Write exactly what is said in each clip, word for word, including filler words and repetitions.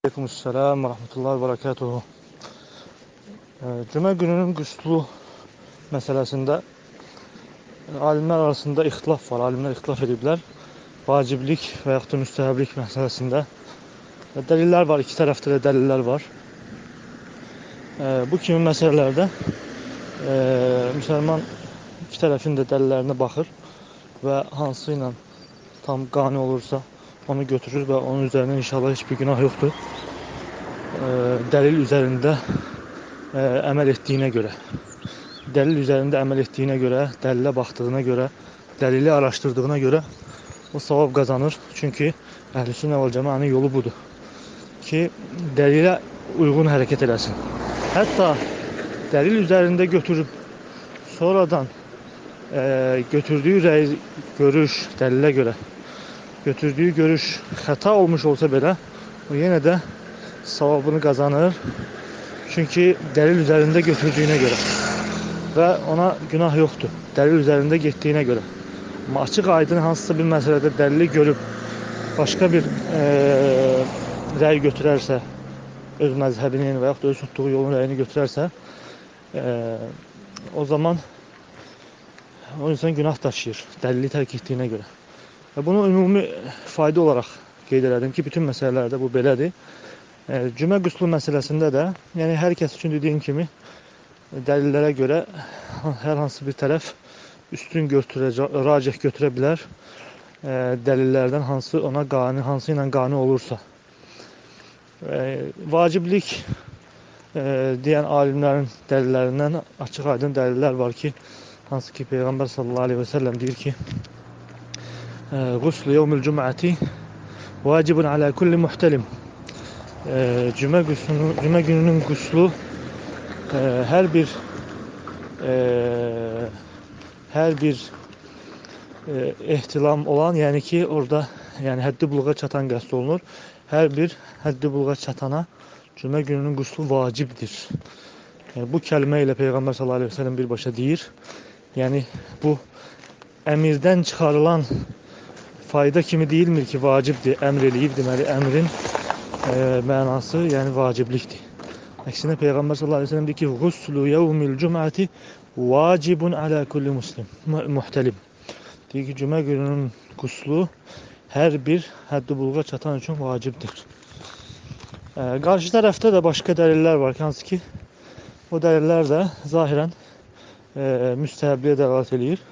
Aleykümselam ve rahmetullahi ve berekatuhu. Cümə gününün qüslu məsələsində alimlər arasında ixtilaf var. Alimlər ixtilaf ediblər. Vaciblik və yaxud da müstəhəblik məsələsində dəlillər var. İki tərəfdə də dəlillər var. Bu kimi məsələlərdə müsəlman iki tərəfin də dəlillərinə baxır və hansı ilə tam qane olursa onu götürür və onun üzərində inşallah heç bir günah yoxdur. Dəlil üzərində əməl etdiyinə görə, dəlil üzərində əməl etdiyinə görə, dəlilə baxdığına görə, dəlili araşdırdığına görə o savab qazanır. Çünki Əhlüsünnə vəl Cəmaənin yolu budur ki, dəlilə uyğun hərəkət eləsin. Hətta dəlil üzərində götürüb sonradan e, götürdüyü rəy, görüş, dəlilə görə götürdüyü görüş xəta olmuş olsa belə, o yenə də savabını qazanır. Çünki dəlil üzərində götürdüyünə görə və ona günah yoxdur. Dəlil üzərində getdiyinə görə. Amma açıq aydın hansısa bir məsələdə dəlili görüb başqa bir e, rəy götürərsə, öz məzhəbinin və yaxud da öz tutduğu yolun rəyini götürərsə, e, o zaman o insan günah daşıyır dəlili tərk etdiyinə görə. Və bunu ümumi fayda olaraq qeyd elədim ki, bütün məsələlərdə bu belədir. Cümə qüslu məsələsində də, yəni hər kəs üçün dediyim kimi dəlillərə görə hər hansı bir tərəf üstün götürə, racih götürə bilər. Dəlillərdən hansı ona qani, hansı ilə qani olursa. Vaciblik deyən alimlərin dəlillərindən açıq aydın dəlillər var ki, hansı ki Peyğəmbər sallallahu aleyhi və səlləm deyir ki, Quslu yevmül cüm'əti vacibun alə kulli muhtəlim. Cümə, qüslünün, cümə gününün quslu e, hər bir e, hər bir e, ehtilam olan, yəni ki orada yəni həddi buluğa çatan qəsd olunur. Hər bir həddi buluğa çatana cümə gününün quslu vacibdir. Yəni, bu kəlmə ilə Peyğəmbər sallallahu aleyhi və səlləm birbaşa deyir. Yəni bu əmirdən çıxarılan fayda kimi deyilmir ki, vacibdir, əmr eləyib, deməli əmrin E, mənası yəni vaciblikdir. Əksinə Peyğəmbər sallallahu aleyhi ve sellem deyir ki, "Guslu yevmil cüm'əti vacibun alə kulli muslim muhtəlim." Deyir ki, cümə gününün quslu hər bir həddi buluğa çatan üçün vacibdir. E, qarşı tərəfdə də başqa dəlillər var ki, hansı ki o dəlillər də zahirən e, müstəhəbliyə dəlalət eləyir.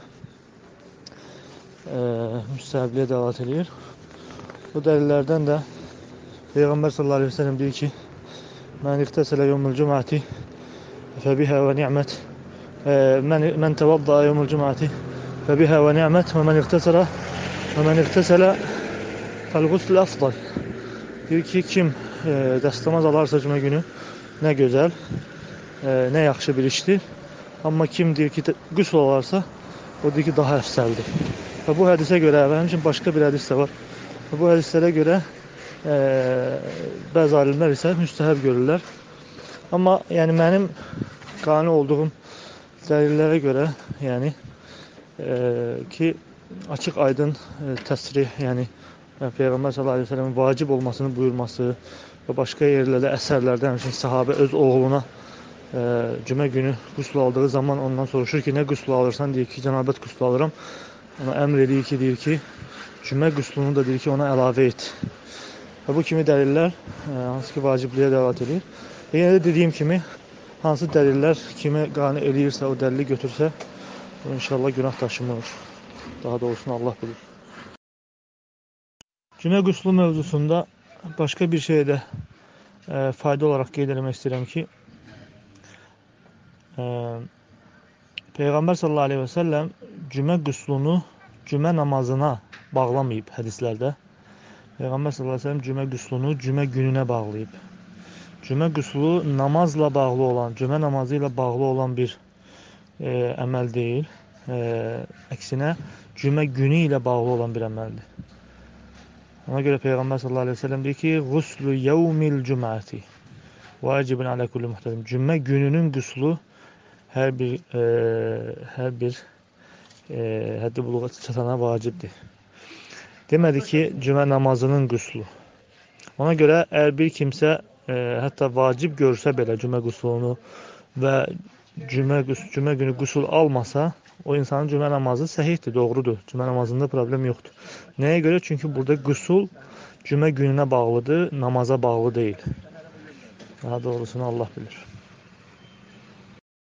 E, müstəhəbliyə dəlalət eləyir. O dəlillərdən də Peyğəmbər sallallahu aleyhi ve sellem deyir ki, "Mən iqtəsələ yevmül cüm'əti fəbihə və ni'mət. Mən təvadda yevmül cüm'əti fəbihə və ni'mət və mən iqtəsələ və mən iqtəsələ fəl-qusl əfdal." Deyir ki, kim e, dəstəmaz alarsa cümə günü nə gözəl, e, nə yaxşı bir işdir. Amma kim deyir ki, qüsl alarsa, o deyir ki, daha əfsəldir. Və bu hədisə görə, və həmçinin başqa bir hədis də var. Və bu hədislərə görə Ə, bəzi alimlər isə müstəhəb görürlər. Amma yəni mənim qane olduğum dəlillərə görə, yəni ə, ki açıq aydın ə, təsrih, yəni Peyğəmbər sallallahu aleyhi ve sellemin vacib olmasını buyurması və başqa yerlərdə, əsərlərdə həmçinin sahabə öz oğluna ə, cümə günü qusl aldığı zaman ondan soruşur ki, nə qusl alırsan? Deyir ki, cənabət qusl alıram. Ona əmr edir ki, deyir ki, cümə quslunu da deyir ki, ona əlavə et. Və bu kimi dəlillər hansı ki vacibliyə dəlalət edir. Və yenə də dediyim kimi, hansı dəlillər kimi qane eləyirsə, o dəlili götürsə, o inşallah günah daşımır. Daha doğrusunu Allah bilir. Cümə quslu mövzusunda başqa bir şeyə də e, fayda olaraq qeyd etmək istəyirəm ki, e, Peyğəmbər sallallahu aleyhi və səlləm cümə quslunu cümə namazına bağlamayıb hədislərdə. Peyğəmbər sallallahu aleyhi və səlləm cümə quslunu cümə gününə bağlayıb. Cümə quslu namazla bağlı olan, cümə namazı ilə bağlı olan bir e, əməl deyil. E, əksinə, cümə günü ilə bağlı olan bir əməldir. Ona görə Peyğəmbər sallallahu aleyhi və səlləm deyir ki, "Guslu yevmil cüm'əti vacibun alə kulli muhtəlim." Cümə gününün quslu hər bir e, hər bir e, həddi buluğa çatana vacibdir. Demədi ki, cümə namazının quslu. Ona görə əgər bir kimsə e, hətta vacib görsə belə cümə qusulunu və cümə, cümə günü qusul almasa, o insanın cümə namazı səhihdir, doğrudur. Cümə namazında problem yoxdur. Nəyə görə? Çünki burada qusul cümə gününə bağlıdır, namaza bağlı deyil. Daha doğrusunu Allah bilir.